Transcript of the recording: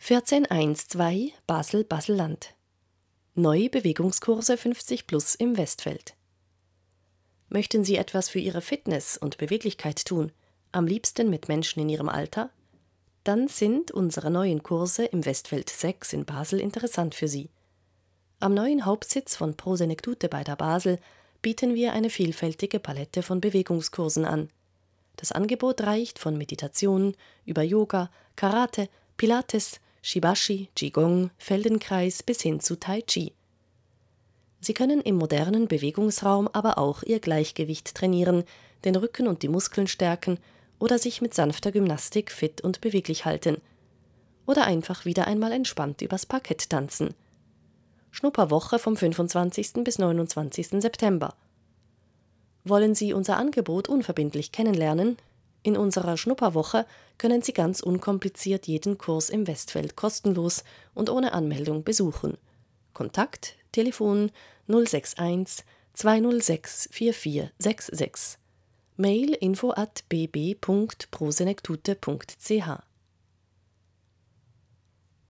1412 Basel-Basel-Land. Neue Bewegungskurse 50+ im Westfeld. Möchten Sie etwas für Ihre Fitness und Beweglichkeit tun, am liebsten mit Menschen in Ihrem Alter? Dann sind unsere neuen Kurse im Westfeld 6 in Basel interessant für Sie. Am neuen Hauptsitz von Pro Senectute bei der Basel bieten wir eine vielfältige Palette von Bewegungskursen an. Das Angebot reicht von Meditation über Yoga, Karate, Pilates, Shibashi, Qigong, Feldenkreis bis hin zu Tai Chi. Sie können im modernen Bewegungsraum aber auch Ihr Gleichgewicht trainieren, den Rücken und die Muskeln stärken oder sich mit sanfter Gymnastik fit und beweglich halten. Oder einfach wieder einmal entspannt übers Parkett tanzen. Schnupperwoche vom 25. bis 29. September. Wollen Sie unser Angebot unverbindlich kennenlernen? In unserer Schnupperwoche können Sie ganz unkompliziert jeden Kurs im Westfeld kostenlos und ohne Anmeldung besuchen. Kontakt: Telefon 061 206 4466. Mail info@bb.prosenectute.ch